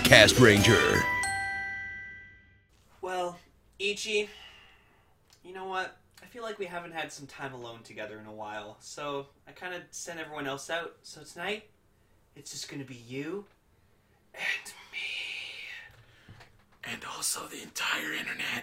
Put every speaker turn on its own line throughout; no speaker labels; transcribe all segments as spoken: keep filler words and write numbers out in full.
Cast Ranger.
Well, Ichi, you know what? I feel like we haven't had some time alone together in a while, so I kind of sent everyone else out. So tonight, it's just going to be you and me.
And also the entire internet.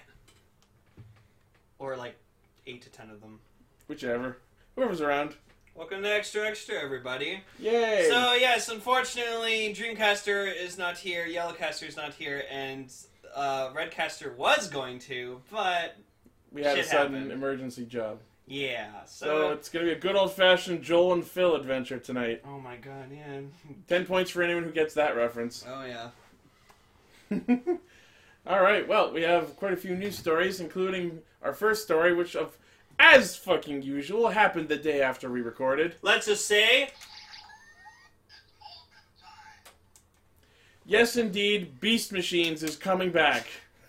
Or like eight to ten of them.
Whichever. Whoever's around.
Welcome to Extra Extra, everybody.
Yay!
So, yes, unfortunately, Dreamcaster is not here, Yellowcaster is not here, and uh, Redcaster was going to, but
we had a
shit
sudden
happened.
emergency job.
Yeah, so...
So it's going to be a good old-fashioned Joel and Phil adventure tonight.
Oh my god, yeah.
Ten points for anyone who gets that reference.
Oh, yeah.
Alright, well, we have quite a few news stories, including our first story, which, of, as fucking usual, happened the day after we recorded.
Let's just say...
Yes, indeed, Beast Machines is coming back.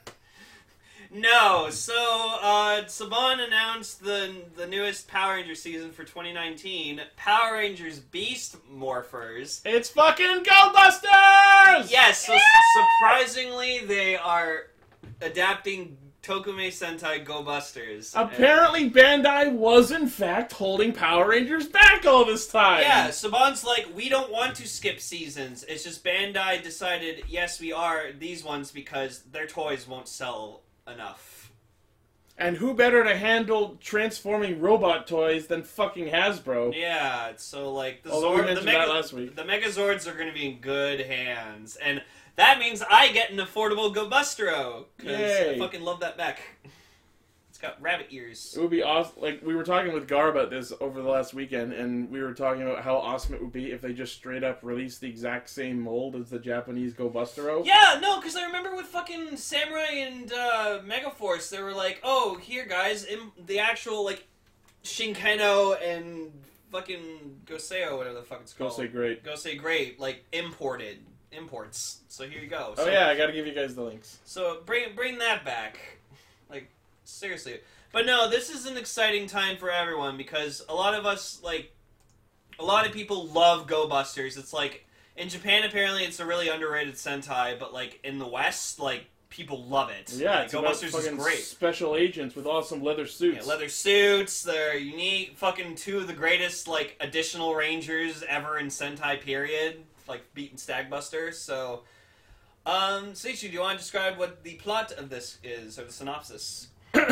No, so, uh, Saban announced the the newest Power Ranger season for twenty nineteen, Power Rangers Beast Morphers.
It's fucking Go Busters!
Yes, so surprisingly, they are adapting Tokume Sentai Go Busters.
Apparently, Bandai was, in fact, holding Power Rangers back all this time.
Yeah, Saban's like, we don't want to skip seasons. It's just Bandai decided, yes, we are these ones because their toys won't sell enough.
And who better to handle transforming robot toys than fucking Hasbro?
Yeah, so like the
Although we
Zord, the
mentioned
Mega,
that last week.
the Megazords are going to be in good hands, and that means I get an affordable Go Bustero because I
Yay.
fucking love that mech. It's got rabbit ears.
It would be awesome. Like, we were talking with Gar about this over the last weekend, and we were talking about how awesome it would be if they just straight up released the exact same mold as the Japanese Go Bustero.
Yeah, no, because I remember with fucking Samurai and uh, Megaforce, they were like, oh, here, guys, im- the actual, like, Shinkano and fucking Goseo, whatever the fuck it's
Go
called.
say great.
Gosei Great, like, imported. Imports. So here you go.
Oh
So,
yeah, I gotta give you guys the links.
So bring bring that back. Like, seriously. But no, this is an exciting time for everyone because a lot of us, like, a lot of people love Go Busters. It's like, in Japan apparently it's a really underrated Sentai, but like, in the West, like, people love it.
Yeah,
like,
it's
Go
about
Busters is
fucking
great.
special agents with awesome leather suits.
Yeah, leather suits, they're unique, fucking two of the greatest, like, additional Rangers ever in Sentai period. Like, beating Stagbuster, so... Um, Seichu, do you want to describe what the plot of this is, or the synopsis?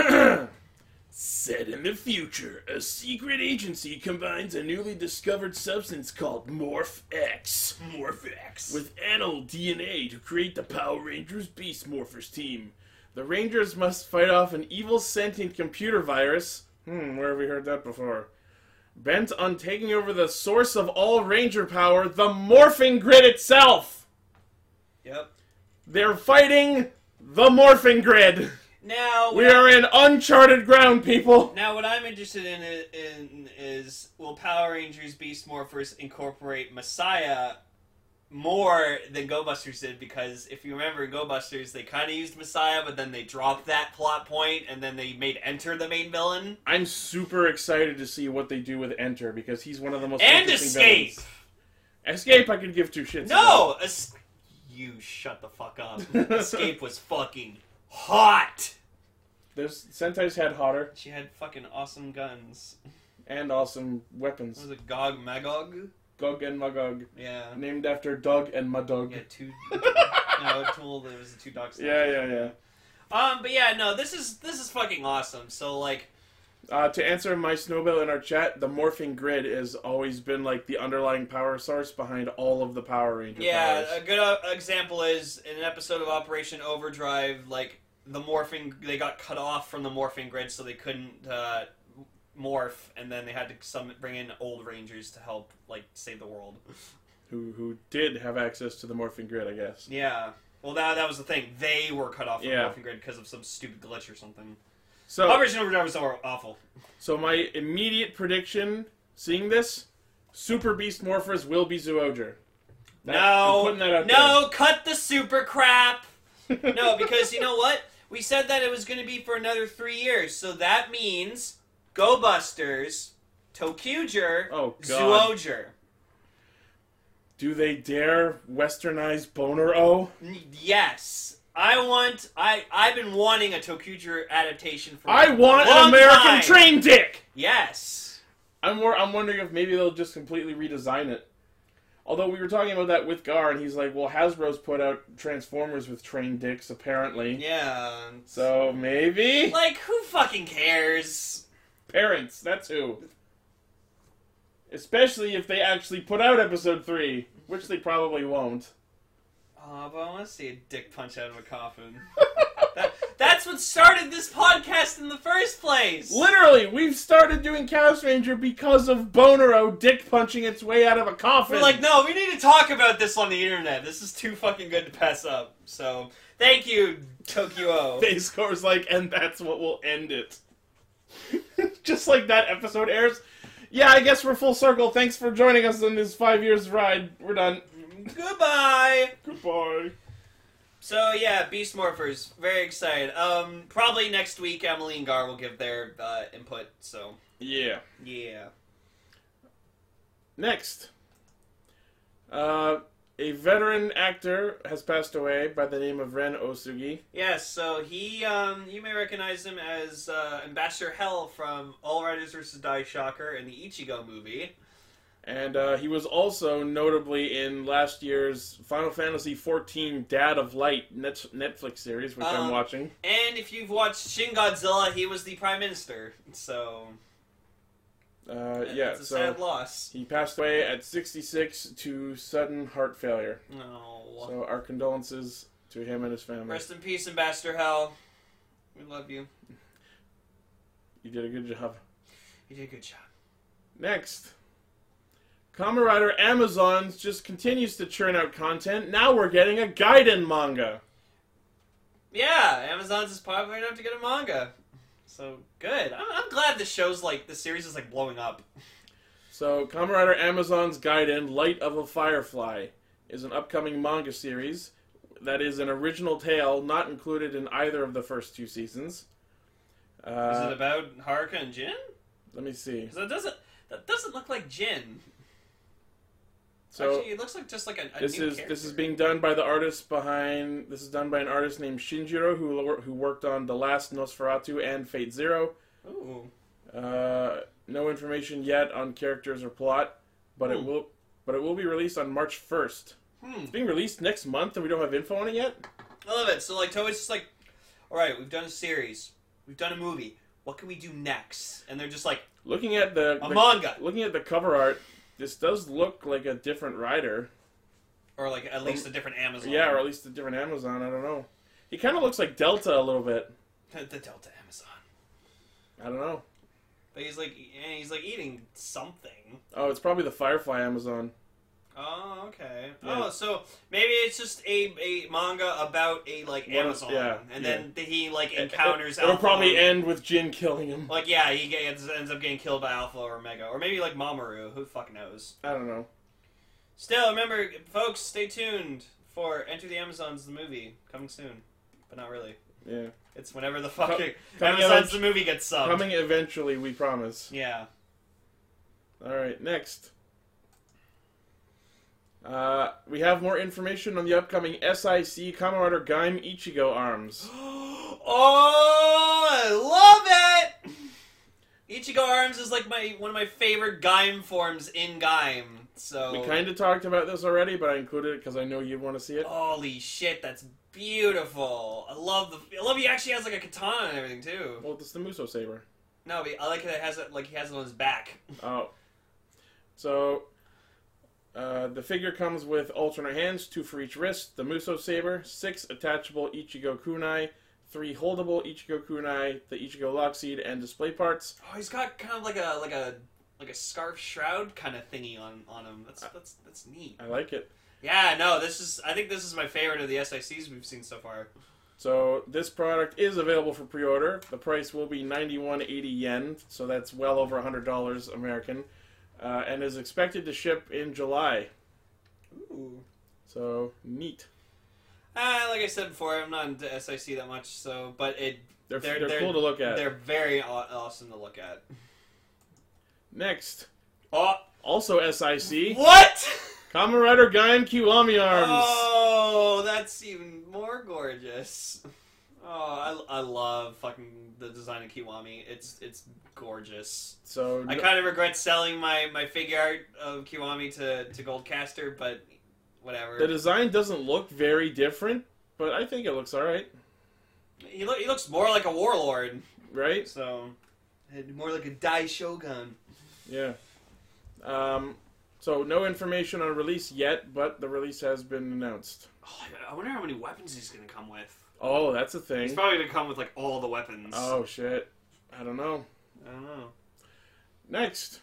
Set in the future, a secret agency combines a newly discovered substance called Morph X
Morph X.
with animal D N A to create the Power Rangers Beast Morphers team. The Rangers must fight off an evil sentient computer virus. Hmm, where have we heard that before? Bent on taking over the source of all Ranger power, the Morphing Grid itself!
Yep.
They're fighting the Morphing Grid!
Now,
We are in uncharted ground, people!
now what I'm interested in, in is, will Power Rangers Beast Morphers incorporate Messiah more than Go Busters did? Because if you remember, in Go Busters, they kind of used Messiah, but then they dropped that plot point, and then they made Enter the main villain.
I'm super excited to see what they do with Enter, because he's one of the most
And
interesting
Escape!
villains. Escape I could give two shits
No! Es- you shut the fuck up. Escape was fucking hot!
There's Sentai's had hotter,
She had fucking awesome guns.
and awesome weapons.
Was it Gog Magog?
Gog and Magog.
Yeah.
Named after Doug and Madog.
Yeah, two. no, Tool. There was the two dogs.
Yeah, yeah, yeah.
Um, but yeah, no, this is this is fucking awesome. So like,
Uh, to answer my Snowbell in our chat, the Morphing Grid has always been like the underlying power source behind all of the Power Ranger
yeah,
powers.
a good uh, example is in an episode of Operation Overdrive. Like the morphing, they got cut off from the Morphing Grid, so they couldn't uh, morph, and then they had to some bring in old Rangers to help like save the world.
Who who did have access to the Morphing Grid, I guess.
Yeah. Well, that that was the thing. They were cut off from
Yeah.
the Morphing Grid because of some stupid glitch or something.
So,
Operation Overdrive was aw- awful.
so my immediate prediction, seeing this, Super Beast Morphers will be Zoojer. That-
No,
I'm putting that out
no, cut the super crap. No, because you know what? We said that it was going to be for another three years, so that means Go Busters, Tokuger,
Oh, God.
Zoojer.
Do they dare westernize Boner-O?
Yes. I want... I, I've been wanting a Tokuger adaptation for
I
a
want
long
an American
time.
train dick!
Yes.
I'm more. I'm wondering if maybe they'll just completely redesign it. Although we were talking about that with Gar, and he's like, well, Hasbro's put out Transformers with train dicks, apparently.
Yeah.
So, maybe?
Like, who fucking cares?
Parents, that's who. Especially if they actually put out episode three, which they probably won't.
Oh, but I want to see a dick punch out of a coffin. that, that's what started this podcast in the first place!
Literally, we've started doing Chaos Ranger because of Boner-O dick punching its way out of a coffin.
We're like, no, we need to talk about this on the internet. This is too fucking good to pass up. So, thank you, Tokyo.
Phase Core's like, and that's what will end it. Just like that episode airs. Yeah, I guess we're full circle. Thanks for joining us on this five years ride. We're done.
Goodbye!
Goodbye.
So, yeah, Beast Morphers. Very excited. Um, probably next week, Emily and Gar will give their uh, input, so...
Yeah.
Yeah.
Next. Uh, a veteran actor has passed away by the name of Ren Osugi.
Yes, so he, um, you may recognize him as uh, Ambassador Hell from All Riders versus. Die Shocker and the Ichigo movie.
And uh, he was also notably in last year's Final Fantasy fourteen Dad of Light net- Netflix series, which
Um,
I'm watching.
And if you've watched Shin Godzilla, he was the Prime Minister, so...
Uh, yeah,
It's a
so
sad loss.
he passed away at sixty-six to sudden heart failure.
No.
So our condolences to him and his family.
Rest in peace, Ambassador Hell. We love you.
You did a good job.
You did a good job.
Next. Kamen Rider Amazons just continues to churn out content. Now we're getting a Gaiden manga.
Yeah, Amazon's is popular enough to get a manga. So, good. I'm, I'm glad the show's, like, the series is, like, blowing up.
So, Kamen Rider Amazons Gaiden Light of a Firefly is an upcoming manga series that is an original tale not included in either of the first two seasons. Uh,
is it about Haruka and Jin?
Let me see.
Because that doesn't, that doesn't look like Jin.
So
Actually, it looks like just like a, a
this
new
is
character.
this is being done by the artist behind. This is done by an artist named Shinjiro who who worked on The Last Nosferatu and Fate Zero.
Ooh.
Uh, no information yet on characters or plot, but
Hmm.
it will but it will be released on March first.
Hmm.
It's being released next month, and we don't have info on it yet.
I love it. So, like, Toei's just like, all right, we've done a series, we've done a movie. What can we do next? And they're just like,
Looking at the,
a
the
manga,
looking at the cover art, this does look like a different writer.
or like at least a different Amazon.
Yeah, or at least a different Amazon. I don't know. He kind of looks like Delta a little bit.
the, the Delta Amazon.
I don't know.
But he's like, and he's like eating something.
Oh, it's probably the Firefly Amazon.
Oh, okay.
Yeah.
Oh, so maybe it's just a, a manga about a like
One of-
Amazon,
yeah,
and
yeah.
then he like encounters.
It, it'll
Alpha
probably
or-
end with Jin killing him.
Like yeah, he gets, ends up getting killed by Alpha or Omega, or maybe like Mamoru. Who fucking knows?
I don't know.
Still, remember, folks, stay tuned for Enter the Amazons, the movie, coming soon, but not really.
Yeah.
It's whenever the fucking
coming
Amazons
event-
the movie gets subbed.
Coming eventually, we promise.
Yeah.
All right, next. Uh, we have more information on the upcoming S I C Kamen Rider Gaim Ichigo arms.
Oh, I love it! Ichigo Arms is like my one of my favorite Gaim forms in Gaim. So
We kind of talked about this already, but I included it because I know you want to see it.
holy shit, that's beautiful. I love the. I love he actually has like a katana and everything too.
Well, it's the Muso Saber.
No, but I like that it has it like he has it on his back.
Oh. So, uh, the figure comes with alternate hands, two for each wrist, the Muso Saber, six attachable Ichigo Kunai, three holdable Ichigo Kunai, the Ichigo Lock Seed, and display parts.
Oh, he's got kind of like a like a like a scarf shroud kind of thingy on on him. That's that's that's neat.
I like it.
Yeah, no, this is I think this is my favorite of the S I Cs we've seen so far.
So, this product is available for pre-order. The price will be ninety-one eighty yen, so that's well over one hundred dollars American, uh, and is expected to ship in July.
Ooh.
So, neat.
Uh, like I said before, I'm not into S I C that much, so but it
They're,
They're-
they're,
they're-
cool to look at.
they're very aw- awesome to look at.
Next,
Oh,
also S I C,
what?
Kamen Rider Gaian Kiwami arms.
Oh, that's even more gorgeous. Oh, I, I love fucking the design of Kiwami. It's it's gorgeous.
So
I kind of regret selling my, my figure art of Kiwami to, to Goldcaster, but whatever.
the design doesn't look very different, but I think it looks alright.
He, look, he looks more like a warlord.
Right?
So, more like a Dai Shogun.
Yeah. Um, so no information on release yet, but the release has been announced.
Oh, I wonder how many weapons he's going to come with.
Oh, that's a thing.
He's probably going to come with, like, all the weapons.
Oh, shit. I don't know.
I don't know.
Next.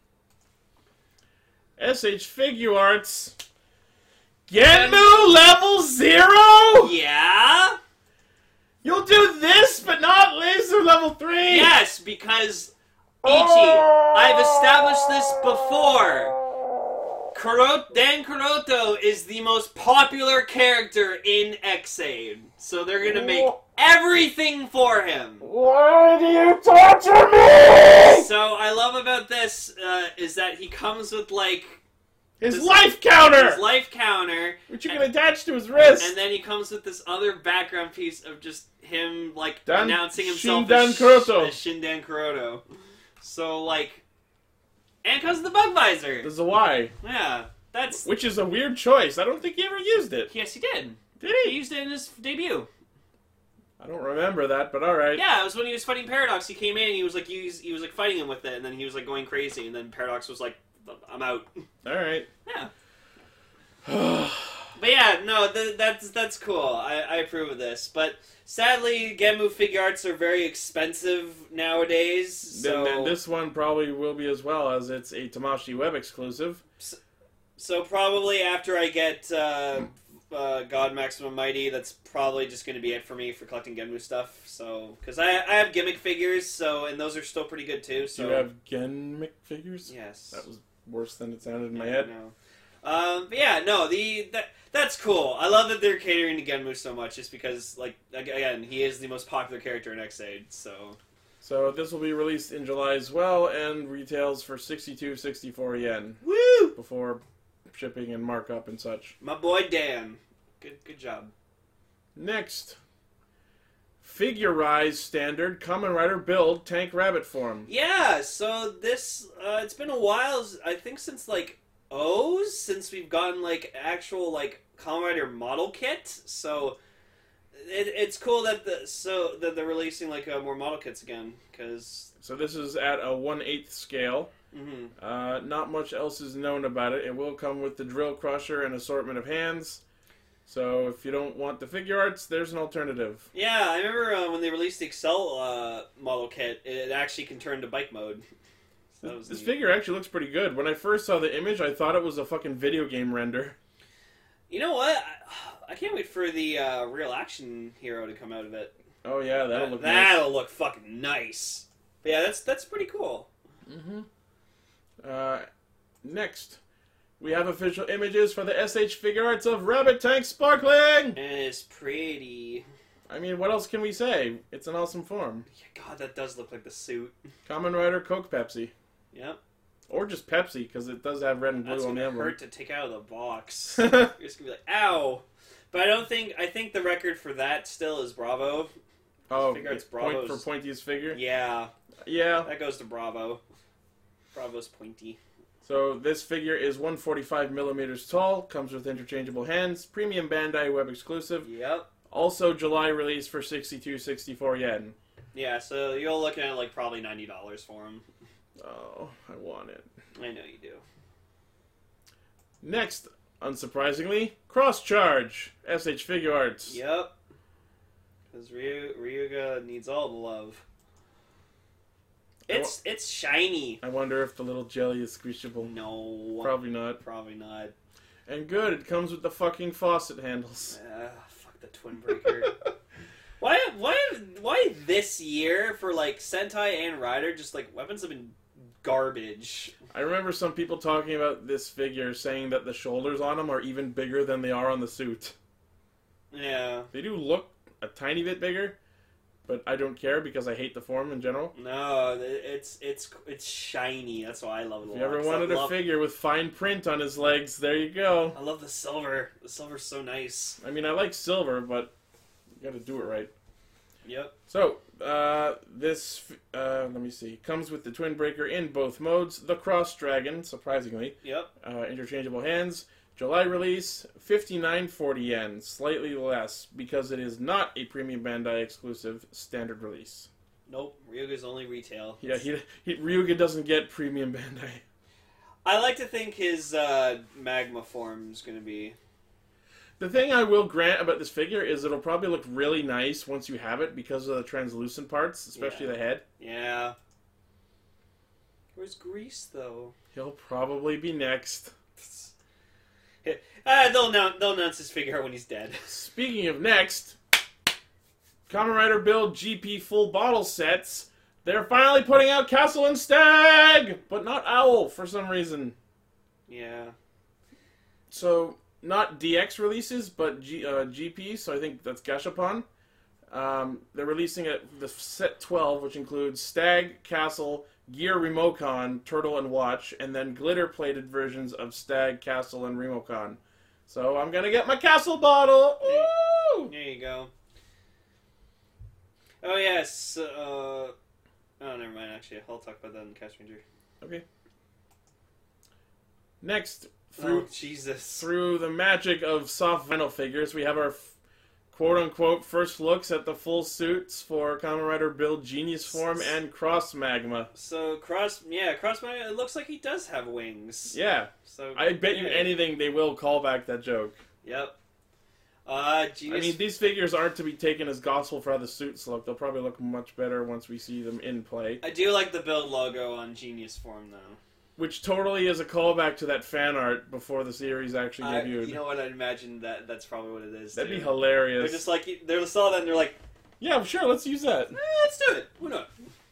S H Figure Arts. Genmu Level Zero?
Yeah?
You'll do this, but not Laser Level Three?
Yes, because, Ichi,
Oh!
I've established this before. Kuro- Dan Kuroto is the most popular character in X-Aid. So they're going to make everything for him.
Why do you torture me?
So I love about this uh, is that he comes with, like,
His
His-
life counter!
his life counter,
Which you can attach to his wrist!
and then he comes with this other background piece of just him, like,
Dan-
announcing himself
Shindan
as,
Kuroto.
as Shindan Kuroto. So, like, and comes the bug visor.
There's a Y.
Yeah, that's...
Which is a weird choice. I don't think he ever used it.
Yes, he did.
Did
He
he?
used it in his debut.
I don't remember that, but alright.
Yeah, it was when he was fighting Paradox. He came in and he was like, he was, he was like fighting him with it, and then he was like going crazy, and then Paradox was like, I'm out.
Alright.
Yeah. But yeah, no, th- that's that's cool. I, I approve of this. But sadly, Genmu figure arts are very expensive nowadays. So,
Then, then this one probably will be as well, as it's a Tamashii Web exclusive.
so probably after I get uh, uh, God Maximum Mighty, that's probably just going to be it for me for collecting Genmu stuff. So, because I, I have gimmick figures, so and those are still pretty good too. So
Do you have Genmic figures?
yes,
That was worse than it sounded in my
Yeah,
head.
no. Um, but yeah, no, the that that's cool. I love that they're catering to Genmu so much, just because, like, again, he is the most popular character in X-Aid, so...
So this will be released in July as well, and retails for sixty-two, sixty-four yen
Woo!
before shipping and markup and such.
My boy Dan. Good good job.
Next, Figurize Standard Kamen Rider Build Tank Rabbit form.
Yeah, so this, uh, it's been a while, I think since, like, O's, since we've gotten, like, actual, like, Kamen Rider model kit, so... It, it's cool that the so that they're releasing, like, uh, more model kits again, because...
So this is at a one eighth scale.
Mm-hmm.
Uh, not much else is known about it. It will come with the drill crusher and assortment of hands. So if you don't want the figure arts, there's an alternative.
Yeah, I remember uh, when they released the Excel uh, model kit, it actually can turn to bike mode. So that was
This
neat.
figure actually looks pretty good. When I first saw the image, I thought it was a fucking video game render.
You know what? I, I can't wait for the uh, real action hero to come out of it.
Oh yeah, that'll
That-
look
that'll look fucking nice. But yeah, that's that's pretty cool.
nice. Mm-hmm. Uh, next, we have official images for the S H figure arts of Rabbit Tank Sparkling!
And it's pretty.
I mean, what else can we say? It's an awesome form.
Yeah, God, that does look like the suit.
Kamen Rider Coke Pepsi.
Yep.
Or just Pepsi, because it does have red and blue
That's
on the
gonna
emblem.
hurt to take out of the box. You're just gonna be like, ow. But I don't think I think the record for that still is Bravo.
Oh,
figure arts
point
Bravo's-
for pointiest figure?
Yeah,
Yeah.
that goes to Bravo. Bravo's pointy.
So this figure is one forty-five millimeters tall, comes with interchangeable hands, premium Bandai web exclusive.
Yep.
Also July release for sixty-two, sixty-four yen.
Yeah, so you're looking at like probably ninety dollars for him.
Oh, I want it.
I know you do.
Next, unsurprisingly, Cross Charge, S H Figure Arts.
Yep. Because Ryu, Ryuga needs all the love. It's it's shiny.
I wonder if the little jelly is squishable.
No.
Probably not.
Probably not.
And good, it comes with the fucking faucet handles.
Uh, fuck the Twin Breaker. why, why, why this year for like Sentai and Rider? Just like weapons have been garbage.
I remember some people talking about this figure saying that the shoulders on them are even bigger than they are on the suit.
Yeah.
They do look a tiny bit bigger, but I don't care because I hate the form in general.
No, it's it's it's shiny. That's why I love it a lot.
If you ever
'cause I
wanted a
love-
figure with fine print on his legs, there you go.
I love the silver. The silver's so nice.
I mean, I like silver, but you gotta do it right.
Yep.
So, uh, this, uh, let me see, comes with the Twin Breaker in both modes. The Cross Dragon, surprisingly.
Yep.
Uh, interchangeable hands. July release, fifty-nine forty yen, slightly less, because it is not a Premium Bandai exclusive standard release.
Nope. Ryuga's only retail.
Yeah, he, he, Ryuga doesn't get Premium Bandai.
I like to think his uh, magma form is going to be...
The thing I will grant about this figure is it'll probably look really nice once you have it because of the translucent parts, especially
Yeah.
the head.
Yeah. Where's Grease, though?
He'll probably be next.
Uh, they'll, announce, they'll announce his figure when he's dead.
Speaking of next, Kamen Rider Build G P full bottle sets. They're finally putting out Castle and Stag, but not Owl for some reason.
Yeah.
So, not D X releases, but G, uh, G P, so I think that's Gashapon. Um, they're releasing it, the set twelve, which includes Stag, Castle, Gear, Remocon, Turtle, and Watch, and then glitter-plated versions of Stag, Castle, and Remocon. So I'm gonna get my Castle bottle! Woo!
There you go. Oh, yes. Uh, oh, never mind, actually. I'll talk about that in Catch Ranger.
Okay. Next, through,
Oh, Jesus.
through the magic of soft vinyl figures, we have our f- quote-unquote first looks at the full suits for Kamen Rider Build Genius Form and Cross Magma.
So, Cross... Yeah, Cross... It looks like he does have wings.
Yeah,
So
I bet you
yeah.
anything they will call back that joke.
Yep. Uh, Genius...
I mean, these figures aren't to be taken as gospel for how the suits look. They'll probably look much better once we see them in play.
I do like the Build logo on Genius Form, though.
Which totally is a callback to that fan art before the series actually
I,
debuted.
you know what? I'd imagine that that's probably what it is.
That'd
too.
be hilarious.
They're just like they saw that and they're like,
Yeah, sure, let's use that.
eh, let's do it. Why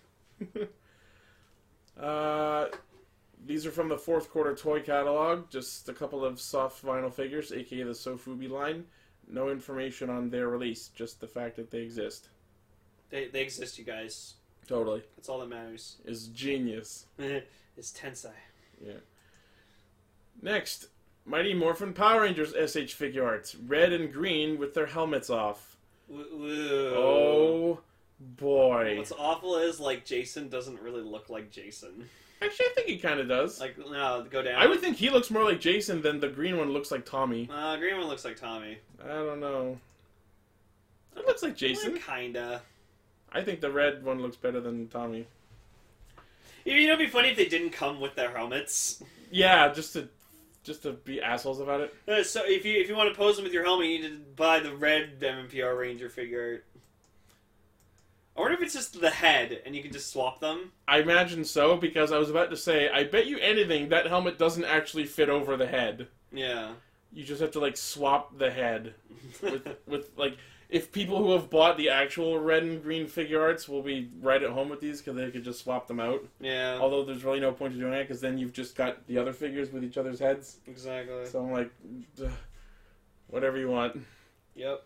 not?
uh, these are from the fourth quarter toy catalog. Just a couple of soft vinyl figures, aka the Sofubi line. No information on their release, just the fact that they exist.
They they exist, you guys.
Totally.
That's all that matters.
Is genius.
It's Tensei.
Yeah. Next, Mighty Morphin Power Rangers S H figure arts. Red and green with their helmets off.
Woo.
Oh, boy.
What's awful is, like, Jason doesn't really look like Jason.
Actually, I think he kind of does.
Like, no, go down.
I would think he looks more like Jason than the green one looks like Tommy.
Uh, green one looks like Tommy.
I don't know. It looks like Jason.
Like, kinda.
I think the red one looks better than Tommy.
You know, it'd be funny if they didn't come with their helmets.
Yeah, just to just to be assholes about it.
Uh, so if you if you want to pose them with your helmet, you need to buy the red M M P R Ranger figure. I wonder if it's just the head, and you can just swap them.
I imagine so, because I was about to say, I bet you anything that helmet doesn't actually fit over the head.
Yeah.
You just have to, like, swap the head. with, with like, if people who have bought the actual red and green figure arts will be right at home with these, because they could just swap them out.
Yeah.
Although there's really no point to doing it, because then you've just got the other figures with each other's heads.
Exactly.
So I'm like, ugh, whatever you want.
Yep.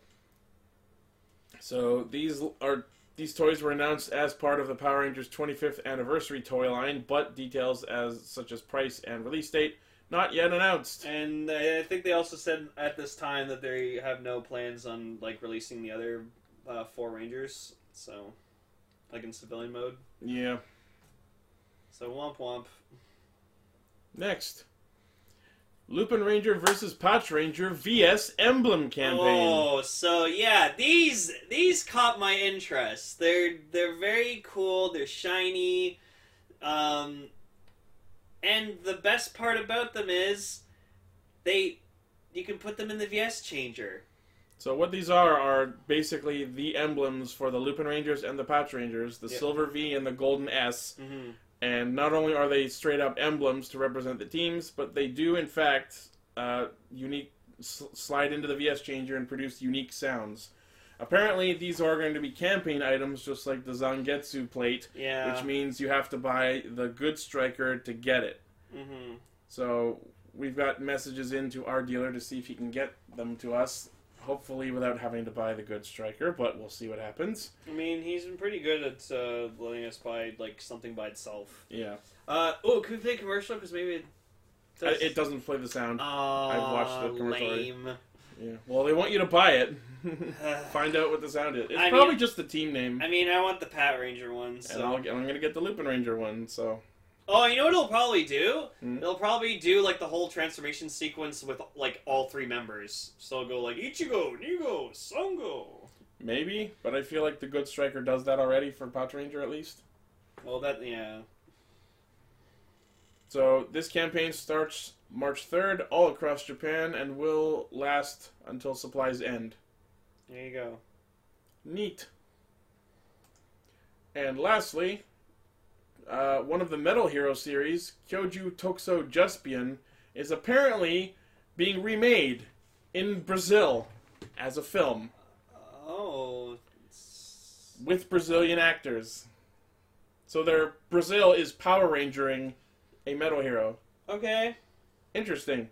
So these are these toys were announced as part of the Power Rangers twenty-fifth anniversary toy line, but details as such as price and release date not yet announced.
And I think they also said at this time that they have no plans on like releasing the other uh, four Rangers. So, like in civilian mode.
Yeah.
So womp womp.
Next, Lupin Ranger versus Patch Ranger V S Emblem campaign.
Oh, so yeah, these these caught my interest. They're they're very cool. They're shiny, um, and the best part about them is they you can put them in the V S changer.
So what these are are basically the emblems for the Lupin Rangers and the Patch Rangers, the
Yep.
Silver V and the Golden S.
Mm-hmm.
And not only are they straight up emblems to represent the teams, but they do in fact uh, unique s- slide into the V S changer and produce unique sounds. Apparently, these are going to be campaign items, just like the Zangetsu plate,
Yeah.
which means you have to buy the good striker to get it.
Mm-hmm.
So we've got messages into our dealer to see if he can get them to us. hopefully without having to buy the good striker, but we'll see what happens.
I mean, he's been pretty good at uh, letting us buy like something by itself.
Yeah.
Uh, oh, can we play a commercial? Because maybe it
does... Uh, it doesn't play the sound.
Oh,
I've watched the commercial
lame.
already. Yeah. Well, they want you to buy it. Find out what the sound is. It's
I
probably
mean,
just the team name.
I mean, I want the Pat Ranger one. So.
And I'll, I'm going to get the Lupin Ranger one, so...
Oh, you know what it'll probably do?
Hmm?
It'll probably do, like, the whole transformation sequence with, like, all three members. So it'll go, like, Ichigo, Nigo, Sango.
Maybe, but I feel like the good striker does that already for Pat Ranger, at least.
Well, that, yeah.
So, this campaign starts March third all across Japan and will last until supplies end.
There you go.
Neat. And lastly, uh, one of the Metal Hero series, Kyoju Tokuso Juspion, is apparently being remade in Brazil as a film.
Oh.
With Brazilian actors. So their Brazil is Power Rangering a Metal Hero.
Okay.
Interesting.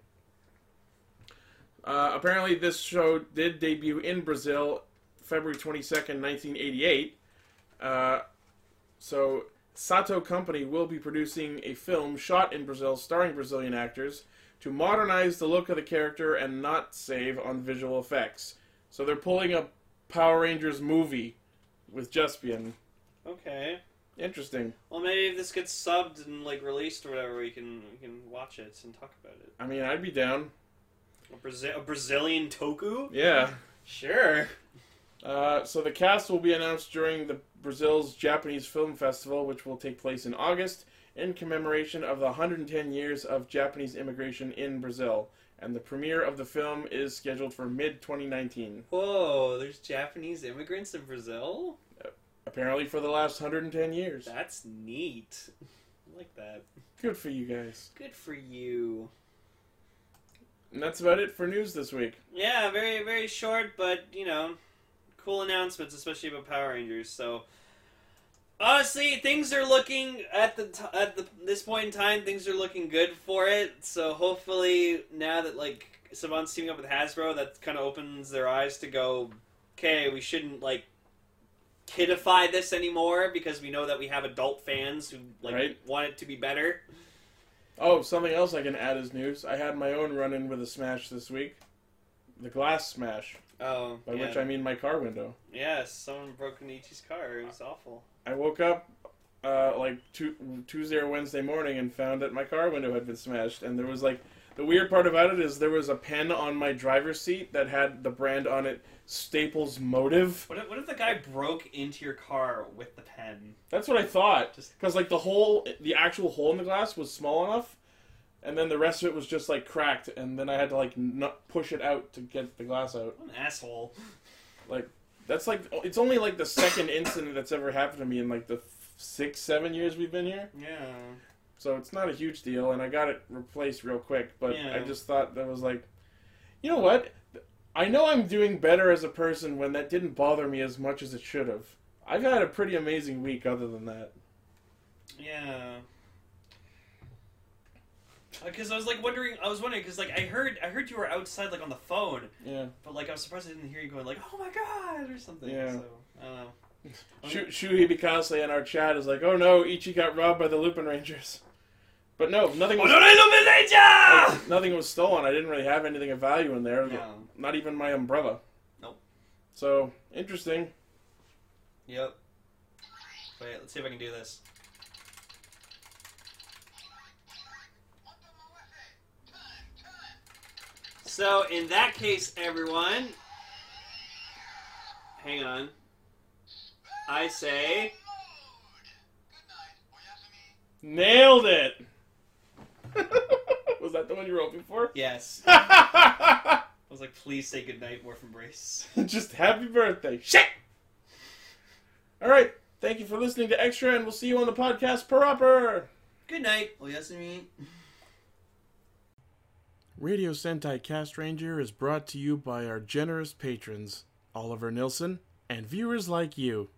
Uh, apparently this show did debut in Brazil February twenty-second, nineteen eighty-eight. Uh, so Sato Company will be producing a film shot in Brazil starring Brazilian actors to modernize the look of the character and not save on visual effects. So they're pulling a Power Rangers movie with Juspion.
Okay.
Interesting.
Well, maybe if this gets subbed and like released or whatever, we can we can watch it and talk about it.
I mean, I'd be down.
A, Brazi- a Brazilian Toku?
Yeah.
Sure.
Uh, so the cast will be announced during the Brazil's Japanese Film Festival, which will take place in August, in commemoration of the one hundred ten years of Japanese immigration in Brazil. And the premiere of the film is scheduled for mid twenty nineteen.
Whoa, there's Japanese immigrants in Brazil?
Apparently for the last one hundred ten years.
That's neat. I like that.
Good for you guys.
Good for you.
And that's about it for news this week.
Yeah, very, very short, but, you know, cool announcements, especially about Power Rangers. So, honestly, things are looking, at the t- at the this point in time, things are looking good for it. So, hopefully, now that, like, Saban's teaming up with Hasbro, that kind of opens their eyes to go, okay, we shouldn't, like, kidify this anymore, because we know that we have adult fans who, like,
right.
want it to be better.
Oh, something else I can add as news. I had my own run-in with a smash this week. The glass smash.
Oh,
By
yeah.
which I mean my car window.
Yes, someone broke Ichi's car. It was awful.
I woke up uh, like tu- Tuesday or Wednesday morning and found that my car window had been smashed. And there was like, the weird part about it is there was a pen on my driver's seat that had the brand on it, Staples Motive.
What if, what if the guy broke into your car with the pen?
That's what I thought.
Just-
Because like the hole, the actual hole in the glass was small enough. And then the rest of it was just like cracked. And then I had to like not push it out to get the glass out.
What an asshole.
Like, that's like, it's only like the second incident that's ever happened to me in like the six, seven years we've been here.
Yeah.
So it's not a huge deal, and I got it replaced real quick, but
Yeah.
I just thought that was like, you know what? I know I'm doing better as a person when that didn't bother me as much as it should have. I've had a pretty amazing week other than that.
Yeah. Because I was like wondering, I was wondering because like I heard, I heard you were outside like on the phone,
Yeah.
but like I was surprised I didn't hear you going like, oh my god, or something.
Yeah.
So I don't know.
Shu- Shuhei Bikase in our chat is like, oh no, Ichi got robbed by the Lupin Rangers. But no, nothing was,
Oh,
nothing was stolen. I didn't really have anything of value in there.
Yeah.
Not even my umbrella.
Nope.
So, interesting.
Yep. Wait, let's see if I can do this. So, in that case, everyone, hang on. I say,
Nailed it! Was that the one you were hoping for?
yes. I was like, please say goodnight, Morphin Brace.
Just happy birthday. Shit! Alright, thank you for listening to Extra, and we'll see you on the podcast proper!
Good night, Oyasumi.
Radio Sentai Cast Ranger is brought to you by our generous patrons, Oliver Nilsson, and viewers like you.